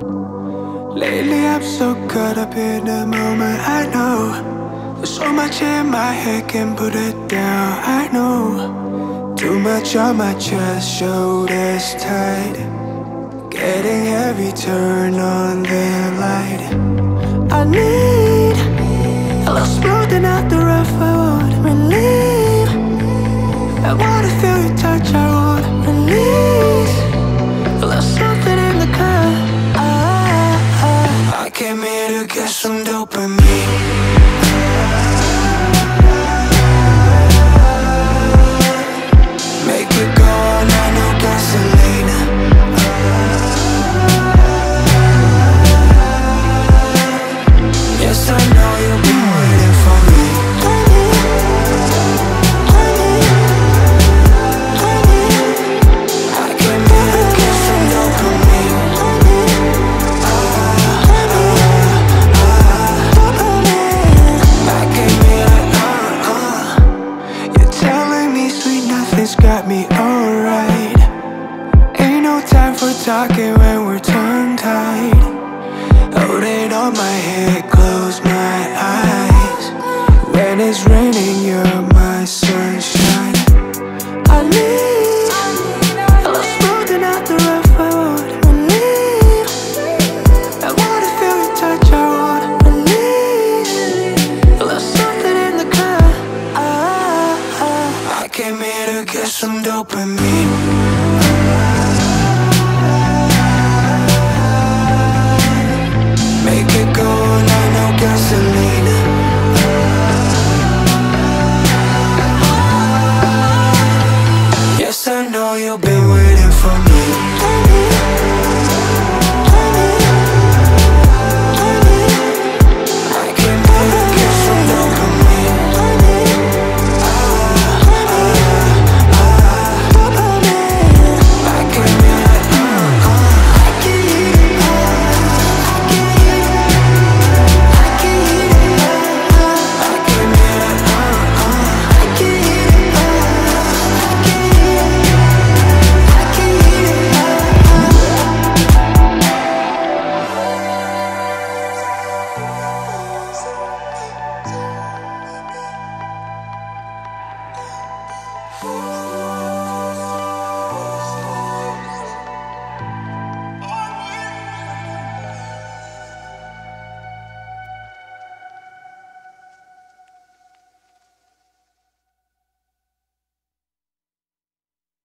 Lately I'm so caught up in the moment. I know there's so much in my head, can't put it down. I know too much on my chest, shoulders tight, getting heavy, turn on the light. I need a little smoothing out the rough, I want relief. I wanna feel your touch, I want release. A little something in the car. I came here to get some dopamine.